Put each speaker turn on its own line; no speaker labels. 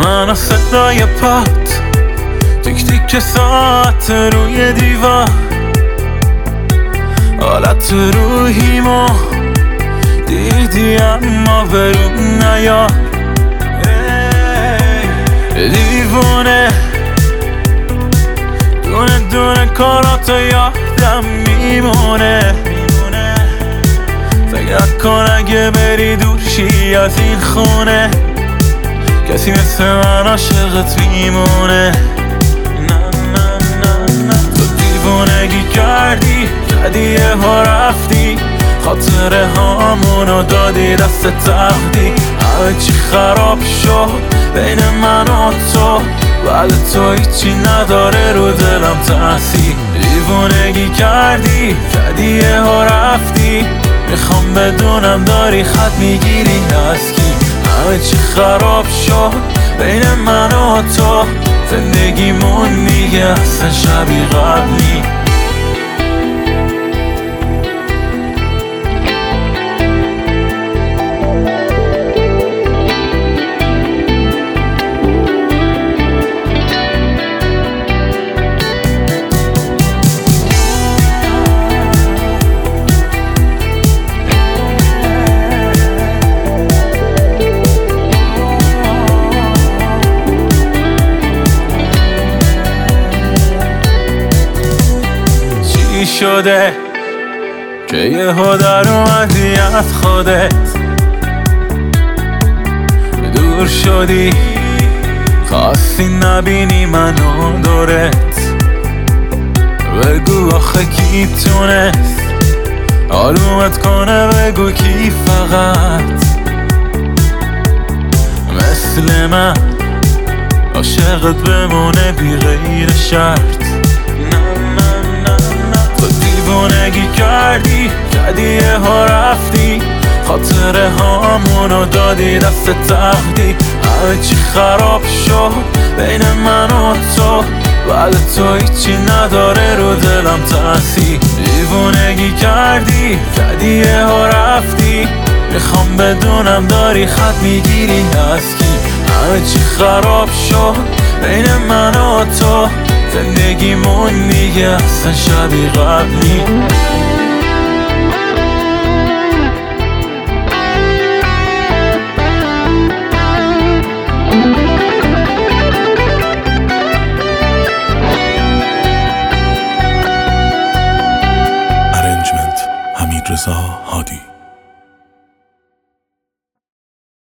من و صدای پات، تیک تیک ساعت روی دیوار، حالت روحیمو دیدی اما برون نیار. دیوونه دونه دونه کاراتو یادم میمونه. فکر کن اگه بری دورشی از این خونه، کسی مثل من عاشقت میمونه. تو دیوونگی کردی، زدی ها رفتی، خاطره هامونو دادی دست تقدی. همه چی خراب شد بین من و تو، بعد تو هیچی نداره رو دلم تاثیر. دیوونگی کردی، زدی ها رفتی، میخوام بدونم داری خط میگیری از کی. همه چی خراب شد بین من و تو، زندگیمون دیگه اصلا شبیه قبلی. شده که یهو در اومدی از خودت، دور شدی خواستی نبینی منو دورت. بگو آخه کی تونست آرومت کنه، بگو کی فقط مثل من عاشقت بمونه بی غیر شرط. دیوونگی کردی، زدی ها رفتی، خاطره هامونو دادی دست تقدی. همه چی خراب شد بین من و تو، بعد تو هیچی نداره رو دلم تاثیر. دیوونگی کردی، زدی ها رفتی، میخوام بدونم داری خط میگیری از کی. همه چی خراب شد بین من و تو، زندگیمون دیگه اصلا شبیه قبلی.
ارنجمنت حمیدرضا هادی.